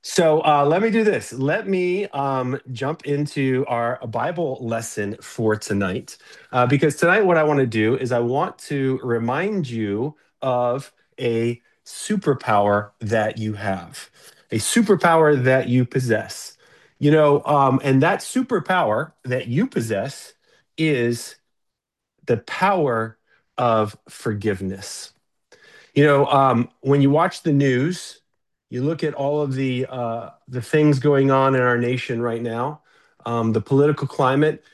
Let me do this. Let me jump into our Bible lesson for tonight. Because tonight, what I want to do is I want to remind you of a superpower that you have, a superpower that you possess. And that superpower that you possess is the power of forgiveness. When you watch the news, you look at all of the things going on in our nation right now, the political climate.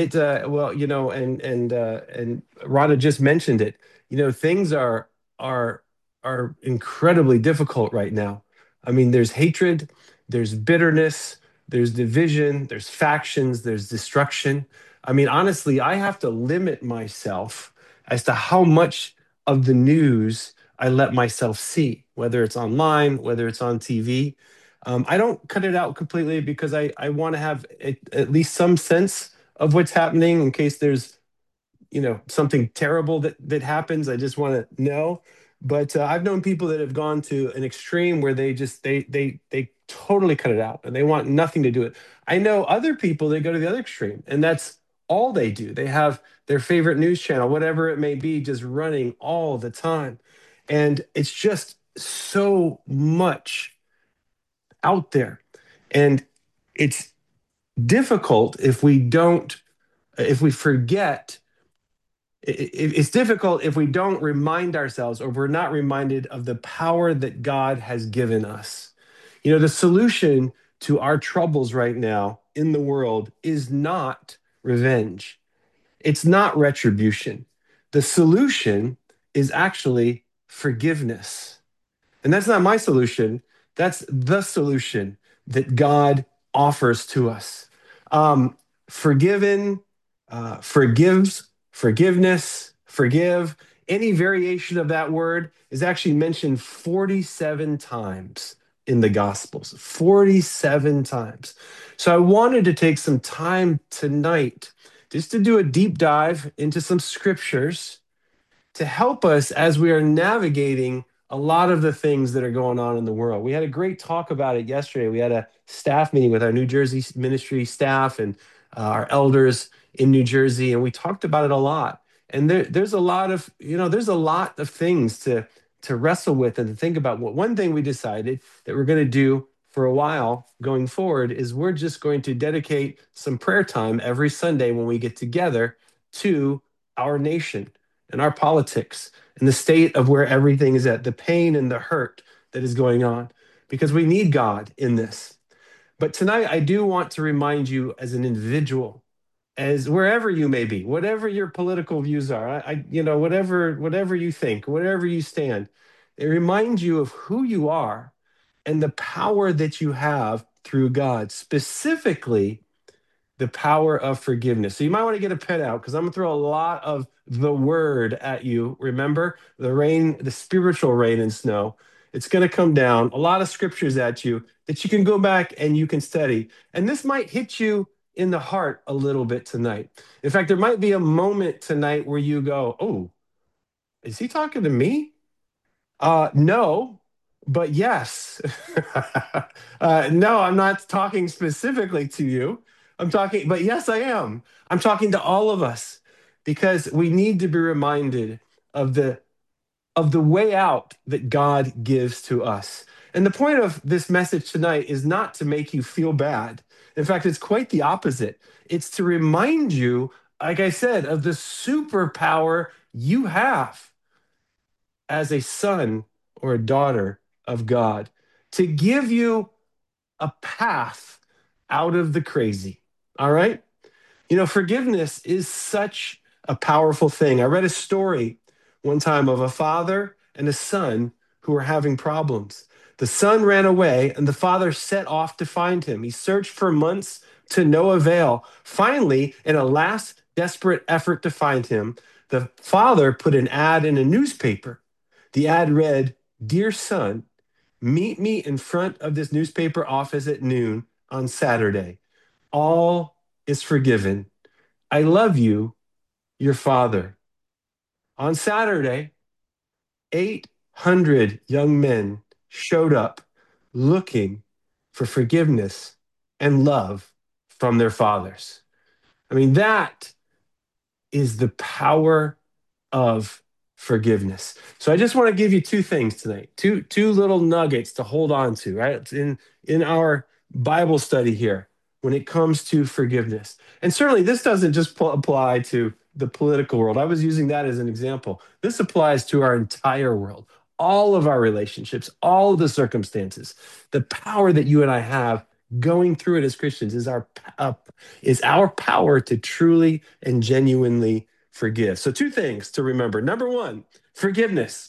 And Rada just mentioned it. Things are are incredibly difficult right now. I mean, there's hatred, there's bitterness, there's division, there's factions, there's destruction. I mean, honestly, I have to limit myself as to how much of the news I let myself see, whether it's online, whether it's on TV. I don't cut it out completely because I want to have at least some sense of what's happening in case there's something terrible that happens. I just want to know. But I've known people that have gone to an extreme where they totally cut it out and they want nothing to do it. I know other people that go to the other extreme, and that's all they do. They have their favorite news channel, whatever it may be, just running all the time, and it's just so much out there, and it's difficult if we forget. It's difficult if we don't remind ourselves or we're not reminded of the power that God has given us. The solution to our troubles right now in the world is not revenge, it's not retribution. The solution is actually forgiveness. And that's not my solution. That's the solution that God offers to us. Forgiven, forgives, forgiveness, forgive. Any variation of that word is actually mentioned 47 times in the Gospels, 47 times. So I wanted to take some time tonight just to do a deep dive into some scriptures to help us as we are navigating a lot of the things that are going on in the world. We had a great talk about it yesterday. We had a staff meeting with our New Jersey ministry staff and our elders in New Jersey, and we talked about it a lot. And there's a lot of, there's a lot of things to wrestle with and to think about. One thing we decided that we're going to do for a while going forward is we're just going to dedicate some prayer time every Sunday when we get together to our nation and our politics and the state of where everything is at, the pain and the hurt that is going on, because we need God in this. But tonight, I do want to remind you as an individual, as wherever you may be, whatever your political views are, whatever you think, whatever you stand, it reminds you of who you are and the power that you have through God, specifically the power of forgiveness. So you might want to get a pen out because I'm going to throw a lot of the word at you. Remember the rain, the spiritual rain and snow. It's going to come down, a lot of scriptures at you that you can go back and you can study. And this might hit you in the heart a little bit tonight. In fact, there might be a moment tonight where you go, "Oh, is he talking to me?" No, but yes. No, I'm not talking specifically to you. But yes, I am. I'm talking to all of us because we need to be reminded of the way out that God gives to us. And the point of this message tonight is not to make you feel bad. In fact, it's quite the opposite. It's to remind you, like I said, of the superpower you have as a son or a daughter of God, to give you a path out of the crazy. All right? Forgiveness is such a powerful thing. I read a story one time of a father and a son who were having problems. The son ran away and the father set off to find him. He searched for months to no avail. Finally, in a last desperate effort to find him, the father put an ad in a newspaper. The ad read, "Dear son, meet me in front of this newspaper office at noon on Saturday. All is forgiven. I love you, your father." On Saturday, 800 young men showed up looking for forgiveness and love from their fathers. I mean, that is the power of forgiveness. So I just want to give you two things tonight, two little nuggets to hold on to, right? It's in our Bible study here when it comes to forgiveness. And certainly this doesn't just apply to the political world. I was using that as an example. This applies to our entire world, all of our relationships, all of the circumstances. The power that you and I have going through it as Christians is our power to truly and genuinely forgive. So, two things to remember. Number one, forgiveness.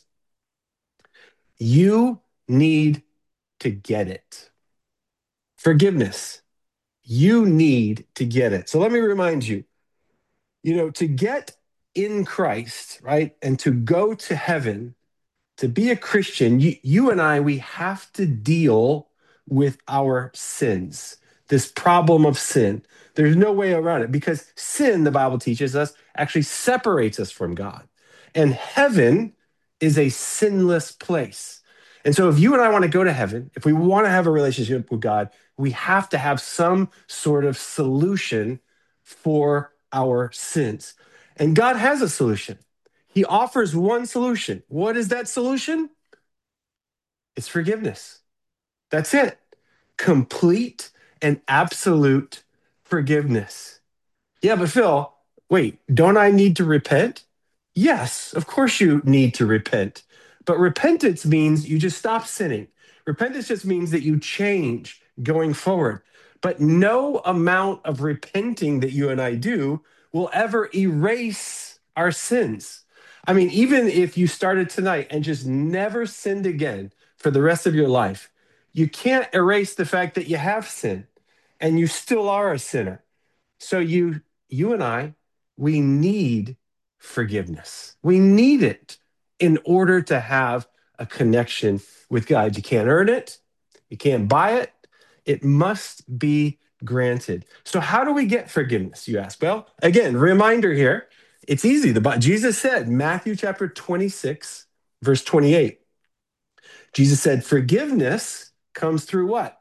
You need to get it. Forgiveness. You need to get it. So, let me remind you, to get in Christ, right, and to go to heaven, to be a Christian, you and I, we have to deal with our sins, this problem of sin. There's no way around it because sin, the Bible teaches us, actually separates us from God. And heaven is a sinless place. And so if you and I want to go to heaven, if we want to have a relationship with God, we have to have some sort of solution for our sins. And God has a solution. He offers one solution. What is that solution? It's forgiveness. That's it. Complete and absolute forgiveness. Yeah, but Phil, wait, don't I need to repent? Yes, of course you need to repent. But repentance means you just stop sinning. Repentance just means that you change going forward. But no amount of repenting that you and I do will ever erase our sins. I mean, even if you started tonight and just never sinned again for the rest of your life, you can't erase the fact that you have sinned and you still are a sinner. So you and I, we need forgiveness. We need it in order to have a connection with God. You can't earn it. You can't buy it. It must be granted. So how do we get forgiveness, you ask? Well, again, reminder here. It's easy. Jesus said, Matthew chapter 26, verse 28. Jesus said, forgiveness comes through what?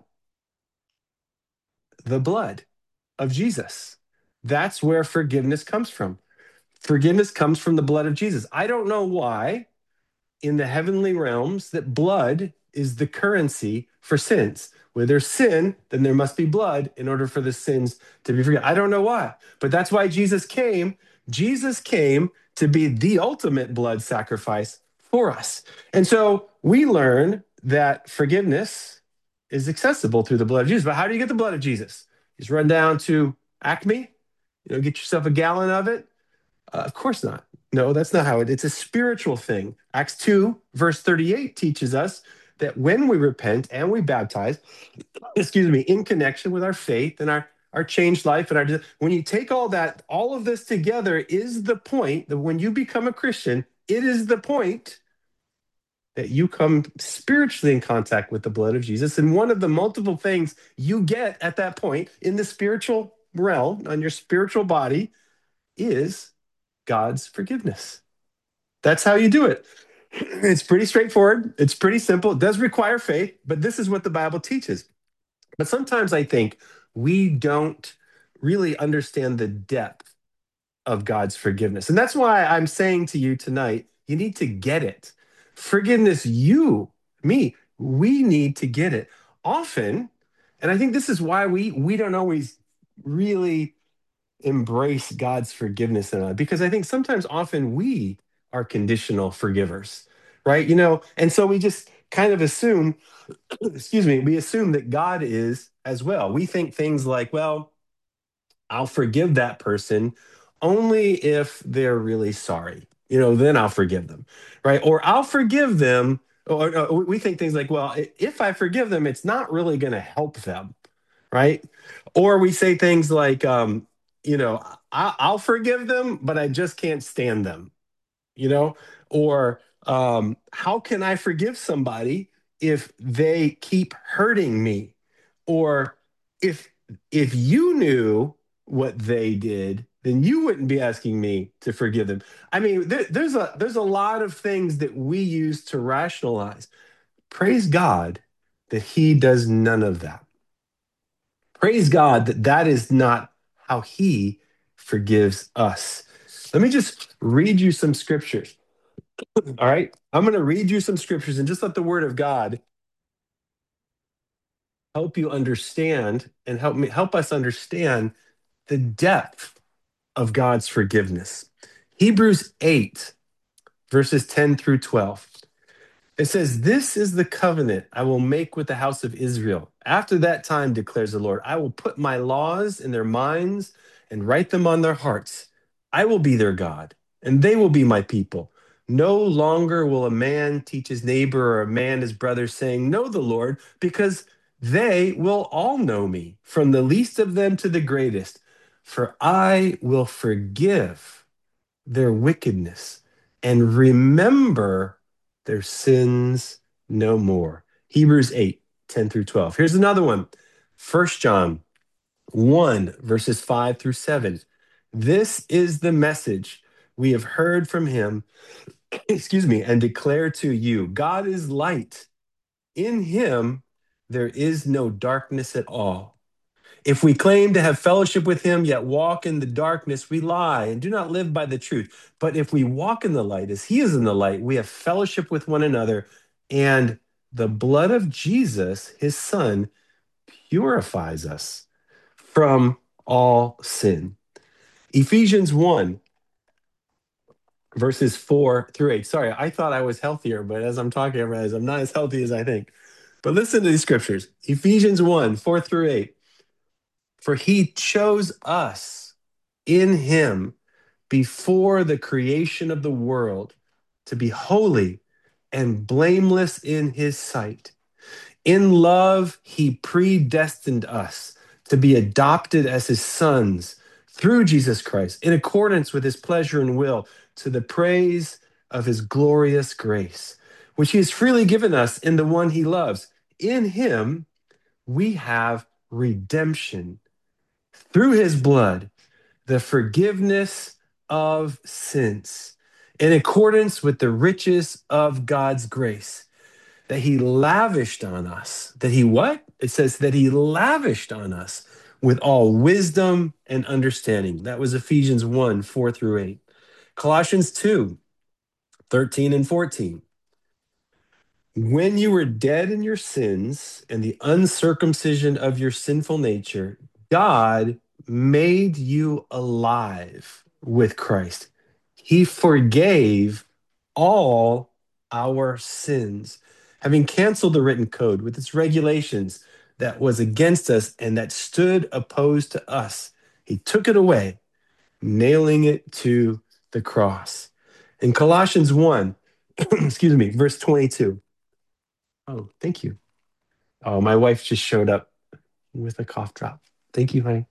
The blood of Jesus. That's where forgiveness comes from. Forgiveness comes from the blood of Jesus. I don't know why in the heavenly realms that blood is the currency for sins. Where there's sin, then there must be blood in order for the sins to be forgiven. I don't know why, but that's why Jesus came. Jesus came to be the ultimate blood sacrifice for us. And so we learn that forgiveness is accessible through the blood of Jesus. But how do you get the blood of Jesus? You just run down to Acme, get yourself a gallon of it. Of course not. No, that's not how it's a spiritual thing. Acts 2, verse 38 teaches us that when we repent and we baptize, excuse me, in connection with our faith and our changed life and when you take all of this together is the point that when you become a Christian, it is the point that you come spiritually in contact with the blood of Jesus. And one of the multiple things you get at that point in the spiritual realm, on your spiritual body, is God's forgiveness. That's how you do it. It's pretty straightforward. It's pretty simple. It does require faith, but this is what the Bible teaches. But sometimes I think we don't really understand the depth of God's forgiveness. And that's why I'm saying to you tonight, you need to get it. Forgiveness, me, we need to get it. Often, and I think this is why we don't always really embrace God's forgiveness in us, because I think sometimes often we are conditional forgivers, right? And so we just kind of assume, excuse me, we assume that God is as well. We think things like, well, I'll forgive that person only if they're really sorry. Then I'll forgive them, right? Or I'll forgive them. Or we think things like, well, if I forgive them, it's not really going to help them, right? Or we say things like, I'll forgive them, but I just can't stand them, you know? Or how can I forgive somebody if they keep hurting me? Or if if you knew what they did, then you wouldn't be asking me to forgive them. I mean, there's a lot of things that we use to rationalize. Praise God that He does none of that. Praise God that that is not how he forgives us. Let me just read you some scriptures. All right. I'm going to read you some scriptures and just let the word of God help you understand and help us understand the depth of God's forgiveness. Hebrews 8, verses 10 through 12. It says, "This is the covenant I will make with the house of Israel. After that time, declares the Lord, I will put my laws in their minds and write them on their hearts. I will be their God, and they will be my people. No longer will a man teach his neighbor or a man his brother, saying, 'Know the Lord,' because they will all know me, from the least of them to the greatest. For I will forgive their wickedness and remember their sins no more." Hebrews 8, 10 through 12. Here's another one. 1 John 1, verses 5 through 7. "This is the message we have heard from him, excuse me, and declare to you. God is light. In him there is no darkness at all. If we claim to have fellowship with him, yet walk in the darkness, we lie and do not live by the truth. But if we walk in the light as he is in the light, we have fellowship with one another, and the blood of Jesus, his son, purifies us from all sin." Ephesians 1, verses 4 through 8. Sorry, I thought I was healthier, but as I'm talking, I realize I'm not as healthy as I think. But listen to these scriptures. Ephesians 1, 4 through 8. "For he chose us in him before the creation of the world to be holy and blameless in his sight. In love, he predestined us to be adopted as his sons through Jesus Christ, in accordance with his pleasure and will, to the praise of his glorious grace, which he has freely given us in the one he loves. In him, we have redemption through his blood, the forgiveness of sins, in accordance with the riches of God's grace that he lavished on us." That he what? It says that he lavished on us with all wisdom and understanding. That was Ephesians 1, 4 through 8. Colossians 2, 13 and 14. "When you were dead in your sins and the uncircumcision of your sinful nature, God made you alive with Christ. He forgave all our sins, having canceled the written code with its regulations that was against us and that stood opposed to us. He took it away, nailing it to the cross." In Colossians 1, excuse me, verse 22. Oh, thank you. Oh, my wife just showed up with a cough drop. Thank you, honey.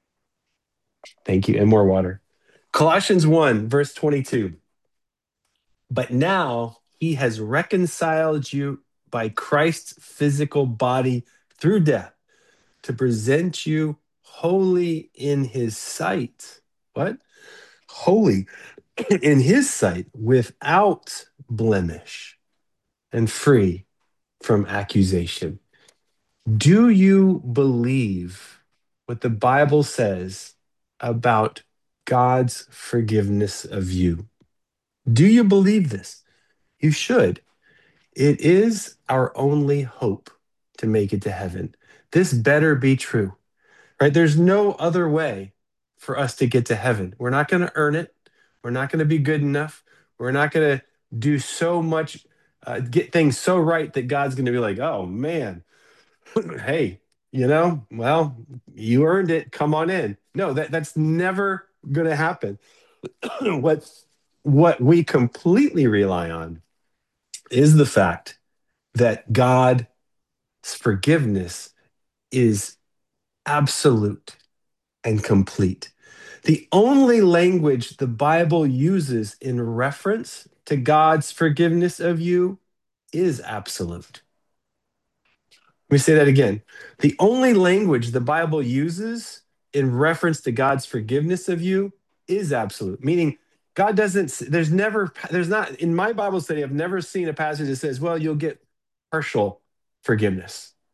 Thank you. And more water. Colossians 1, verse 22. "But now he has reconciled you by Christ's physical body through death to present you holy in his sight." What? Holy in his sight, without blemish and free from accusation. Do you believe what the Bible says about God's forgiveness of you? Do you believe this? You should. It is our only hope to make it to heaven. This better be true, right? There's no other way for us to get to heaven. We're not going to earn it. We're not going to be good enough. We're not going to do so much, get things so right that God's going to be like, "Oh man, hey, well, you earned it. Come on in." No, that's never going to happen. what what we completely rely on is the fact that God's forgiveness is absolute and complete. The only language the Bible uses in reference to God's forgiveness of you is absolute. Let me say that again. The only language the Bible uses in reference to God's forgiveness of you is absolute, meaning God doesn't, there's not, in my Bible study, I've never seen a passage that says, well, you'll get partial forgiveness.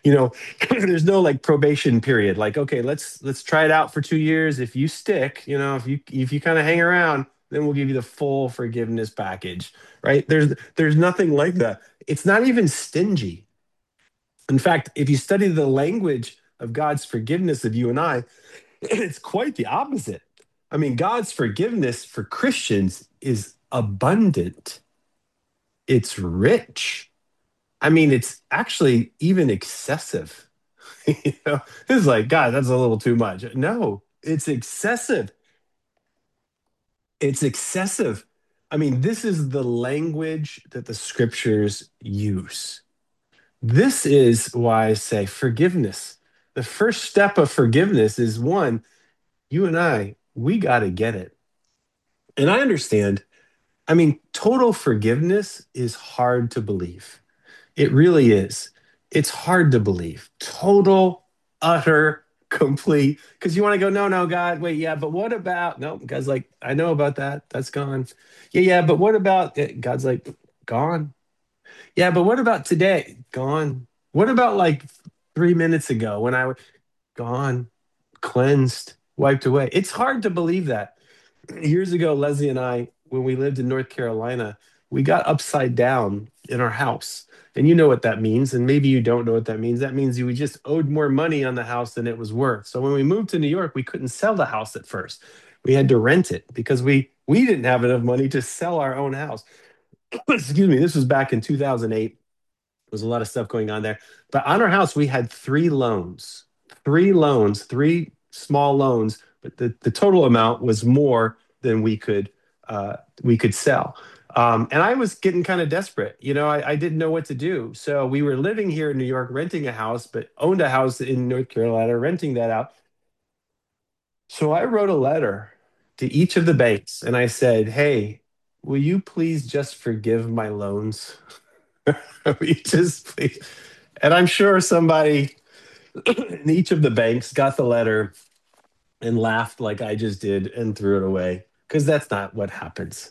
You know, there's no like probation period. Like, okay, let's try it out for 2 years. If you stick, if you kind of hang around, then we'll give you the full forgiveness package, right? There's nothing like that. It's not even stingy. In fact, if you study the language of God's forgiveness of you and I, it's quite the opposite. I mean, God's forgiveness for Christians is abundant. It's rich. I mean, it's actually even excessive. It's like, God, that's a little too much. No, it's excessive. It's excessive. I mean, this is the language that the scriptures use. This is why I say forgiveness. The first step of forgiveness is one, you and I, we got to get it. And I understand. I mean, total forgiveness is hard to believe. It really is. It's hard to believe. Total, utter, complete. Because you want to go, no, no, God, wait, yeah, but what about? No, God's like, I know about that. That's gone. Yeah, yeah, but what about? God's like, gone. Yeah, but what about today? Gone. What about like 3 minutes ago when I was gone, cleansed, wiped away? It's hard to believe that. Years ago, Leslie and I, when we lived in North Carolina, we got upside down in our house. And you know what that means. And maybe you don't know what that means. That means we just owed more money on the house than it was worth. So when we moved to New York, we couldn't sell the house at first. We had to rent it because we didn't have enough money to sell our own house. Excuse me. This was back in 2008. There was a lot of stuff going on there. But on our house, we had three loans, three small loans, but the total amount was more than we could sell. And I was getting kind of desperate. I didn't know what to do. So we were living here in New York, renting a house, but owned a house in North Carolina, renting that out. So I wrote a letter to each of the banks and I said, hey, will you please just forgive my loans? We just please. And I'm sure somebody in each of the banks got the letter and laughed like I just did and threw it away because that's not what happens.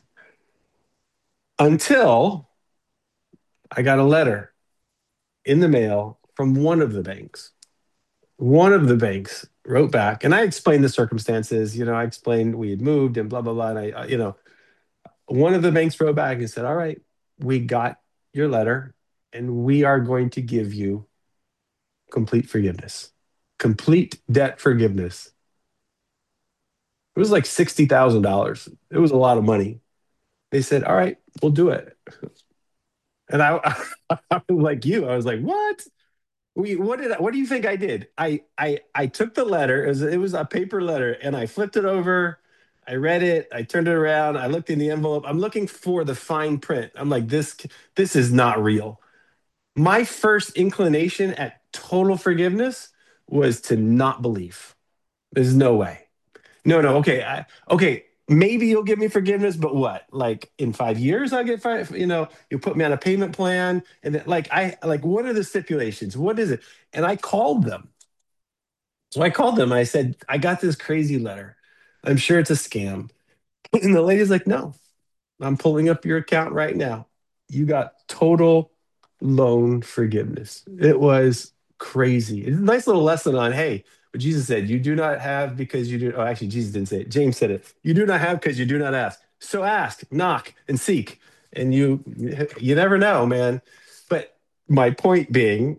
Until I got a letter in the mail from one of the banks. One of the banks wrote back, and I explained the circumstances. I explained we had moved and blah, blah, blah. And one of the banks wrote back and said, all right, we got your letter and we are going to give you complete forgiveness, complete debt forgiveness. It was like $60,000. It was a lot of money. They said, all right, we'll do it. And I was like you. I was like, what? What do you think I did? I took the letter. It was a paper letter, and I flipped it over. I read it. I turned it around. I looked in the envelope. I'm looking for the fine print. I'm like, this is not real. My first inclination at total forgiveness was to not believe. There's no way. No, no. Okay. Okay. Maybe you'll give me forgiveness, but what? Like in 5 years, I'll get five. You put me on a payment plan, and then, what are the stipulations? What is it? And I called them. So I called them. And I said, I got this crazy letter. I'm sure it's a scam. And the lady's like, no, I'm pulling up your account right now. You got total loan forgiveness. It was crazy. It's a nice little lesson on, hey, what Jesus said, you do not have because you do. Oh, actually, Jesus didn't say it. James said it. You do not have because you do not ask. So ask, knock, and seek. And you never know, man. But my point being,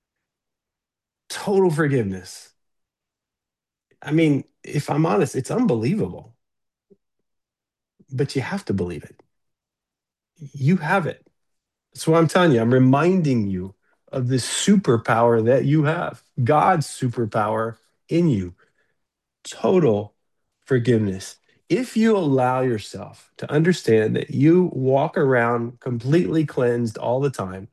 total forgiveness. I mean, if I'm honest, it's unbelievable, but you have to believe it. You have it. So I'm telling you, I'm reminding you of this superpower that you have, God's superpower in you, total forgiveness. If you allow yourself to understand that you walk around completely cleansed all the time,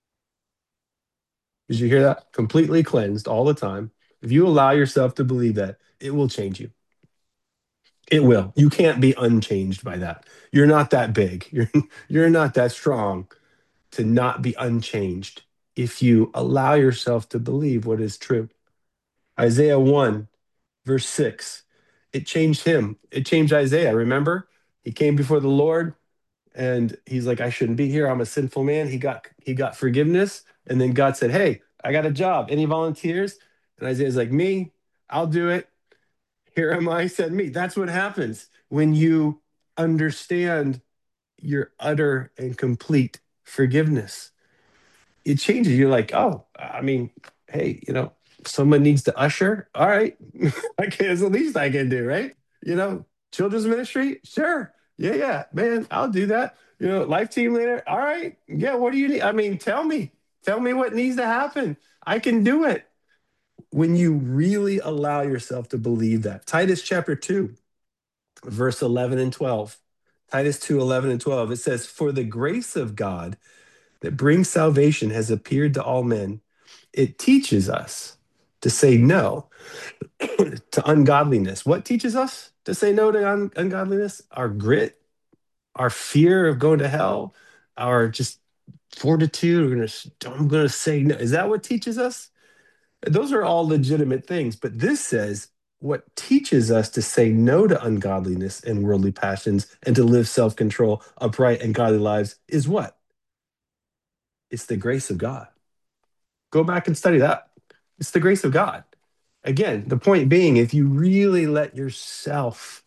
did you hear that? Completely cleansed all the time. If you allow yourself to believe that, it will change you. It will. You can't be unchanged by that. You're not that big. You're not that strong to not be unchanged if you allow yourself to believe what is true. Isaiah 1, verse 6, it changed him. It changed Isaiah. Remember? He came before the Lord and he's like, I shouldn't be here. I'm a sinful man. He got forgiveness. And then God said, hey, I got a job. Any volunteers? And Isaiah's like, me, I'll do it. Here am I, send me. That's what happens when you understand your utter and complete forgiveness. It changes. You're like, oh, I mean, hey, someone needs to usher. All right. Okay, it's the least I can do, right? Children's ministry, sure. Yeah, yeah, man, I'll do that. Life team leader. All right. Yeah, what do you need? I mean, tell me. Tell me what needs to happen. I can do it. When you really allow yourself to believe that. Titus chapter 2, verse 11 and 12. Titus 2, 11 and 12. It says, "For the grace of God that brings salvation has appeared to all men. It teaches us to say no to ungodliness." What teaches us to say no to ungodliness? Our grit, our fear of going to hell, our just fortitude. I'm going to say no. Is that what teaches us? Those are all legitimate things. But this says what teaches us to say no to ungodliness and worldly passions and to live self control, upright, and godly lives is what? It's the grace of God. Go back and study that. It's the grace of God. Again, the point being, if you really let yourself,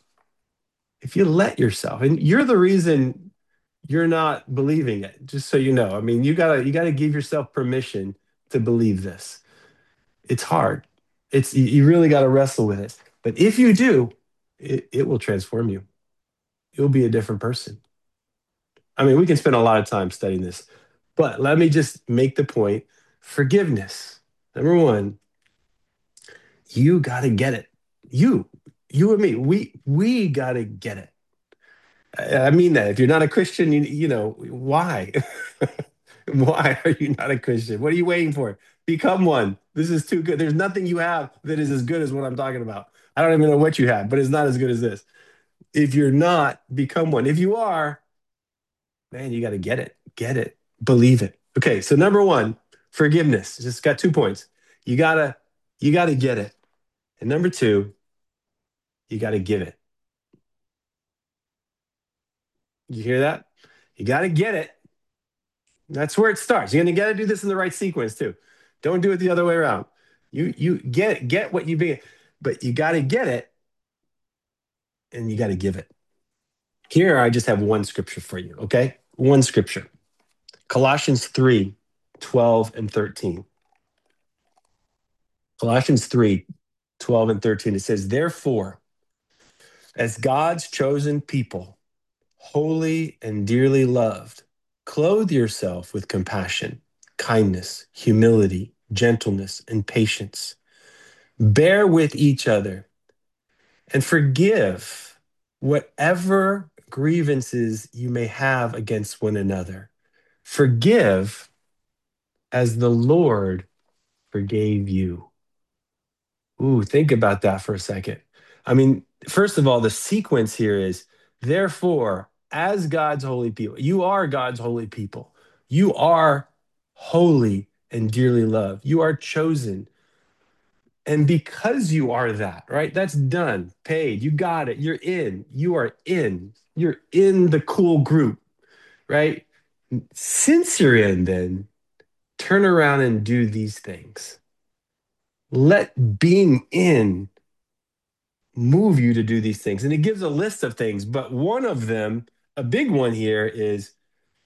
and you're the reason you're not believing it, just so you know. I mean, you gotta give yourself permission to believe this. It's hard. You really got to wrestle with it. But if you do, it will transform you. You'll be a different person. I mean, we can spend a lot of time studying this, but let me just make the point. Forgiveness. Number one, you got to get it. You, you and me, we got to get it. I mean that. If you're not a Christian, why? Why are you not a Christian? What are you waiting for? Become one. This is too good. There's nothing you have that is as good as what I'm talking about. I don't even know what you have, but it's not as good as this. If you're not, become one. If you are, man, you got to get it. Get it. Believe it. Okay, so number one, forgiveness. Just got 2 points. You gotta, you gotta get it. And number two, you gotta give it. You hear that? You gotta get it. That's where it starts. You're gonna gotta do this in the right sequence too. Don't do it the other way around. You get what you be, but you gotta get it and you gotta give it. Here, I just have one scripture for you, okay? One scripture. Colossians 3, 12 and 13. Colossians 3, 12 and 13. It says, "Therefore, as God's chosen people, holy and dearly loved, clothe yourself with compassion, kindness, humility, gentleness, and patience. Bear with each other and forgive whatever grievances you may have against one another. Forgive as the Lord forgave you." Ooh, think about that for a second. I mean, first of all, the sequence here is, therefore, as God's holy people, you are God's holy people. You are holy and dearly loved. You are chosen. And because you are that, right? That's done, paid. You got it. You're in. You are in. You're in the cool group, right? Since you're in, then turn around and do these things. Let being in move you to do these things. And it gives a list of things, but one of them, a big one here, is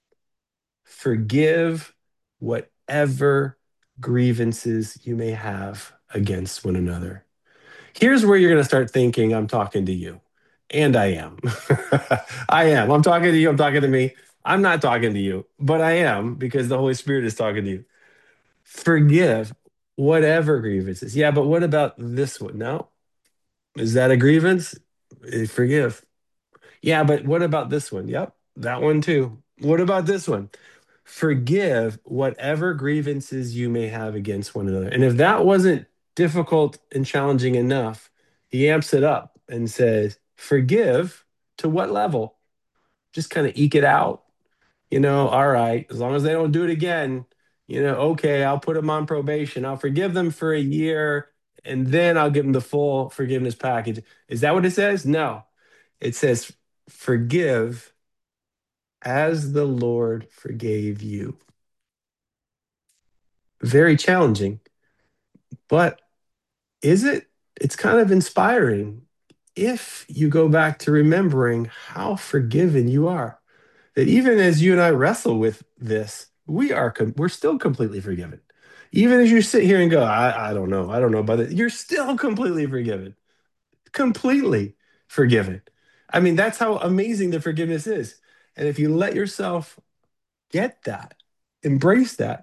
forgive whatever grievances you may have against one another. Here's where you're going to start thinking, I'm talking to you. And I am. I am. I'm talking to you. I'm talking to me. I'm not talking to you, but I am because the Holy Spirit is talking to you. Forgive whatever grievances. Yeah, but what about this one? No. Is that a grievance? Forgive. Yeah, but what about this one? Yep, that one too. What about this one? Forgive whatever grievances you may have against one another. And if that wasn't difficult and challenging enough, he amps it up and says, forgive to what level? Just kind of eke it out. All right, as long as they don't do it again, okay, I'll put them on probation. I'll forgive them for a year and then I'll give them the full forgiveness package. Is that what it says? No. It says, forgive as the Lord forgave you. very challenging. But is it? It's kind of inspiring if you go back to remembering how forgiven you are. That even as you and I wrestle with this, we're still completely forgiven. Even as you sit here and go, I don't know about it, you're still completely forgiven, completely forgiven. I mean, that's how amazing the forgiveness is. And if you let yourself get that, embrace that,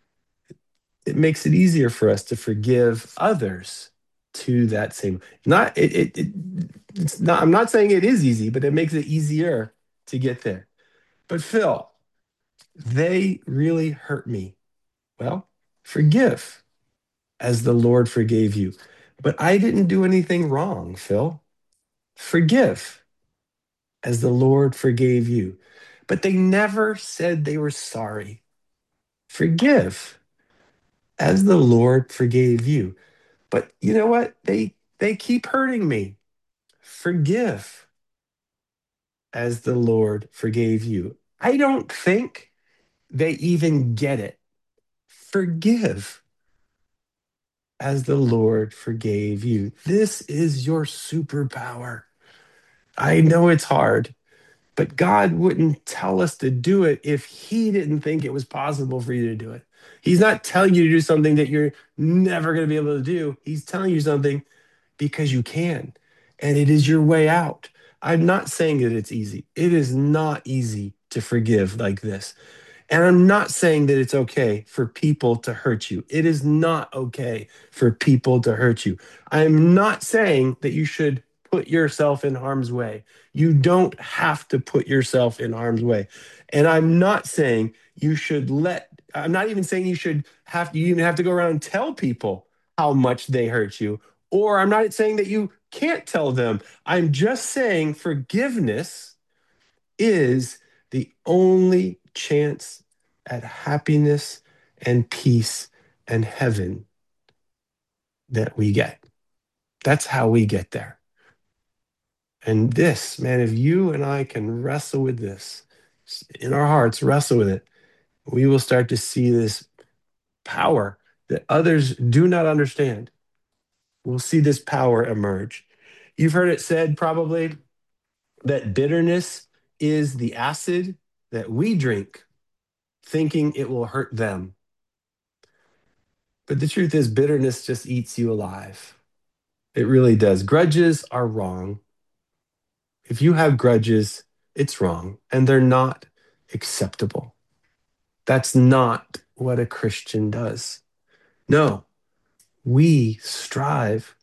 it makes it easier for us to forgive others to that same. Not it's not. I'm not saying it is easy, but it makes it easier to get there. But Phil, they really hurt me. Well, forgive as the Lord forgave you. But I didn't do anything wrong, Phil. Forgive as the Lord forgave you. But they never said they were sorry. Forgive as the Lord forgave you. But you know what? They keep hurting me. Forgive as the Lord forgave you. I don't think they even get it. Forgive as the Lord forgave you. This is your superpower. I know it's hard, but God wouldn't tell us to do it if He didn't think it was possible for you to do it. He's not telling you to do something that you're never going to be able to do. He's telling you something because you can, and it is your way out. I'm not saying that it's easy. It is not easy to forgive like this. And I'm not saying that it's okay for people to hurt you. It is not okay for people to hurt you. I'm not saying that you should put yourself in harm's way. You don't have to put yourself in harm's way. And I'm not saying you should I'm not even saying you even have to go around and tell people how much they hurt you. Or I'm not saying that you can't tell them. I'm just saying forgiveness is the only chance at happiness and peace and heaven that we get. That's how we get there. And this, man, if you and I can wrestle with this in our hearts, wrestle with it, we will start to see this power that others do not understand. We'll see this power emerge. You've heard it said probably that bitterness is the acid that we drink thinking it will hurt them. But the truth is, bitterness just eats you alive. It really does. Grudges are wrong. If you have grudges, it's wrong, and they're not acceptable. That's not what a Christian does. No, we strive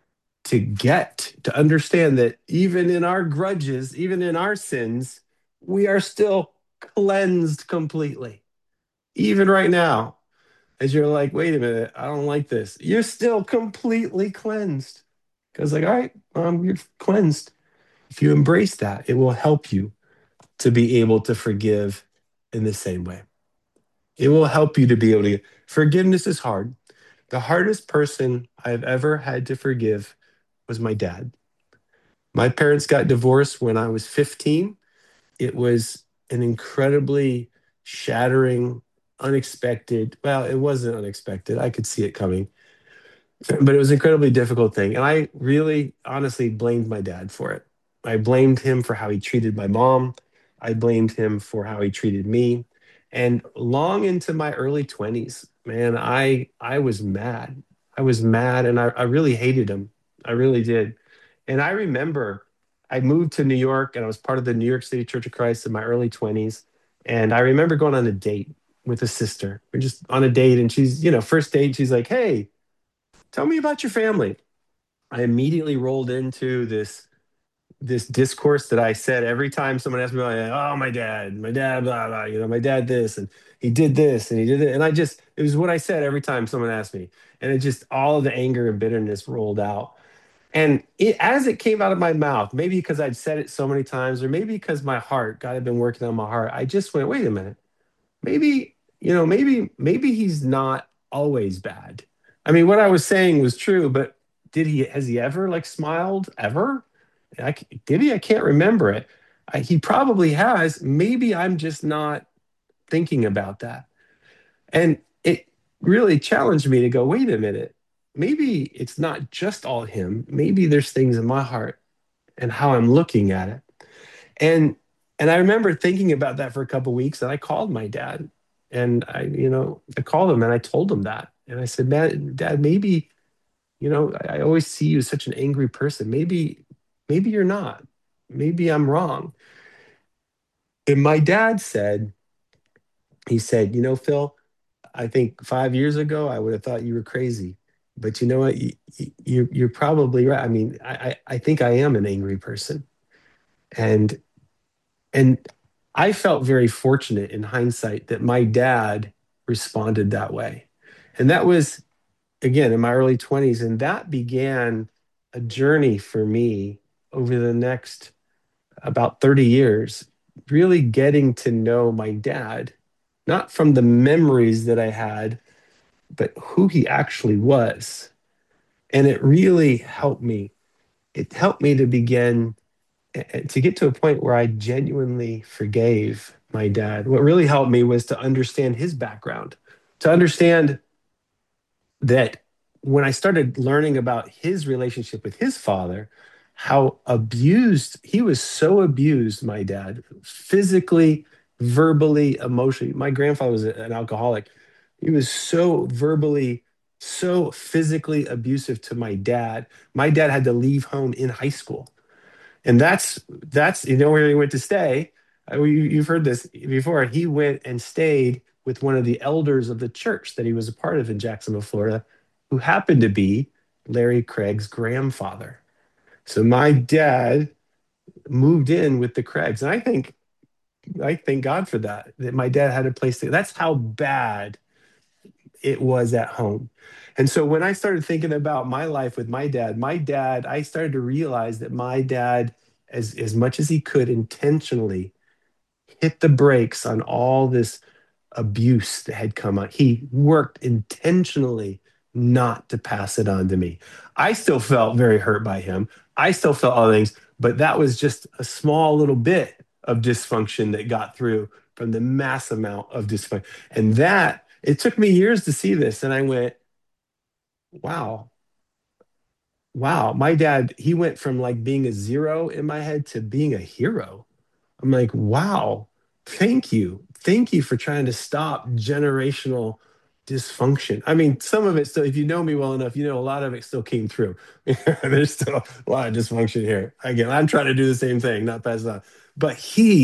to understand that even in our grudges, even in our sins, we are still cleansed completely. Even right now, as you're like, wait a minute, I don't like this. You're still completely cleansed. Because, like, all right, you're cleansed. If you embrace that, it will help you to be able to forgive in the same way. It will help you to be able to. Forgiveness is hard. The hardest person I've ever had to forgive was my dad. My parents got divorced when I was 15. It was an incredibly shattering, unexpected. Well, it wasn't unexpected. I could see it coming, but it was an incredibly difficult thing. And I really honestly blamed my dad for it. I blamed him for how he treated my mom. I blamed him for how he treated me. And long into my early 20s, man, I was mad. I was mad and I really hated him. I really did. And I remember I moved to New York and I was part of the New York City Church of Christ in my early 20s. And I remember going on a date with a sister. We're just on a date and she's, first date, she's like, "Hey, tell me about your family." I immediately rolled into this discourse that I said every time someone asked me, "Oh, my dad, blah blah," my dad this and he did this and he did it, and it was what I said every time someone asked me, and it just all of the anger and bitterness rolled out. And as it came out of my mouth, maybe because I'd said it so many times, or maybe because my heart, God had been working on my heart, I just went, "Wait a minute, maybe he's not always bad." I mean, what I was saying was true, but has he ever like smiled ever? Did he? I can't remember it. He probably has. Maybe I'm just not thinking about that. And really challenged me to go, wait a minute, maybe it's not just all him. Maybe there's things in my heart and how I'm looking at it. And and I remember thinking about that for a couple of weeks, and I called my dad, and I called him and I told him that, and I said, "Man, Dad, maybe I always see you as such an angry person. Maybe you're not. Maybe I'm wrong." And my dad said, he said, Phil, I think 5 years ago I would have thought you were crazy, but you know what? You're probably right. I mean, I think I am an angry person, and And I felt very fortunate in hindsight that my dad responded that way. And that was, again, in my early 20s. And that began a journey for me over the next about 30 years, really getting to know my dad, not from the memories that I had, but who he actually was. And it really helped me. It helped me to begin to get to a point where I genuinely forgave my dad. What really helped me was to understand his background, to understand that when I started learning about his relationship with his father, how abused he was, so abused, my dad, physically, verbally, emotionally. My grandfather was an alcoholic. He was so verbally, so physically abusive to my dad. My dad had to leave home in high school, and that's where he went to stay. You've heard this before. He went and stayed with one of the elders of the church that he was a part of in Jacksonville, Florida, who happened to be Larry Craig's grandfather. So my dad moved in with the Craigs, and I thank God for that. That my dad had a place to. That's how bad it was at home. And so when I started thinking about my life with my dad, I started to realize that my dad, as much as he could intentionally, hit the brakes on all this abuse that had come out. He worked intentionally not to pass it on to me. I still felt very hurt by him. I still felt all things, but that was just a small little bit of dysfunction that got through from the mass amount of dysfunction. And that it took me years to see this. And I went, wow, wow, my dad, he went from like being a zero in my head to being a hero. I'm like, wow, thank you. Thank you for trying to stop generational dysfunction. I mean, some of it still, if you know me well enough, a lot of it still came through. There's still a lot of dysfunction here. Again, I'm trying to do the same thing, not pass it on. But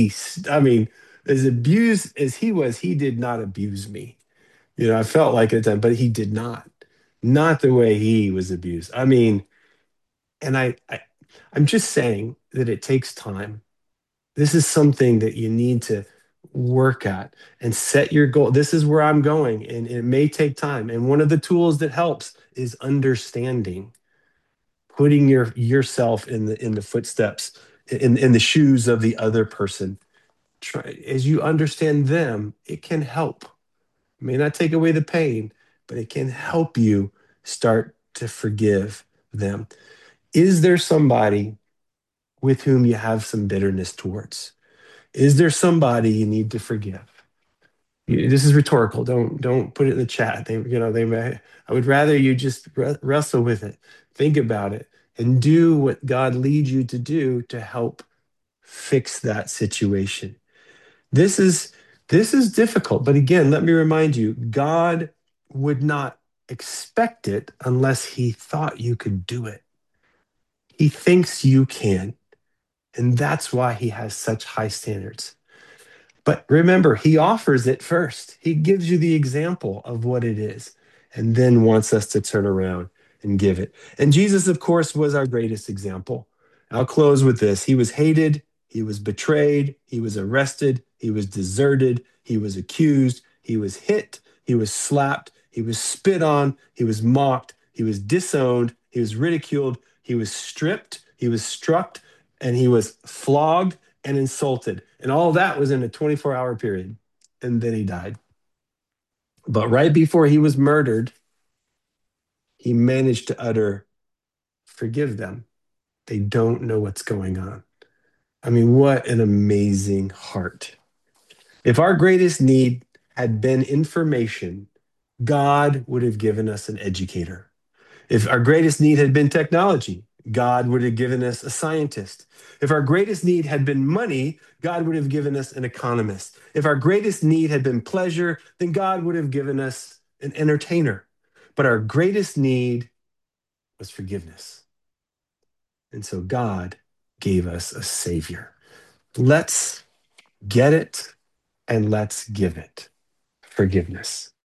I mean, as abused as he was, he did not abuse me. I felt like it then, but he did not. Not the way he was abused. I mean, and I'm just saying that it takes time. This is something that you need to work at and set your goal. This is where I'm going, and it may take time. And one of the tools that helps is understanding, putting yourself in the footsteps, in the shoes of the other person. Try as you understand them, it can help. It may not take away the pain, but it can help you start to forgive them. Is there somebody with whom you have some bitterness towards? Is there somebody you need to forgive? This is rhetorical. Don't put it in the chat. They may. I would rather you just wrestle with it, think about it, and do what God leads you to do to help fix that situation. This is this is difficult, but again, let me remind you, God would not expect it unless He thought you could do it. He thinks you can, and that's why He has such high standards. But remember, he offers it first. He gives you the example of what it is and then wants us to turn around and give it. And Jesus, of course, was our greatest example. I'll close with this. He was hated, he was betrayed, he was arrested, he was deserted, he was accused, he was hit, he was slapped, he was spit on, he was mocked, he was disowned, he was ridiculed, he was stripped, he was struck, and he was flogged and insulted. And all that was in a 24-hour period. And then he died. But right before he was murdered, he managed to utter, "Forgive them. They don't know what's going on." I mean, what an amazing heart. If our greatest need had been information, God would have given us an educator. If our greatest need had been technology, God would have given us a scientist. If our greatest need had been money, God would have given us an economist. If our greatest need had been pleasure, then God would have given us an entertainer. But our greatest need was forgiveness. And so God gave us a savior. Let's get it and let's give it. Forgiveness.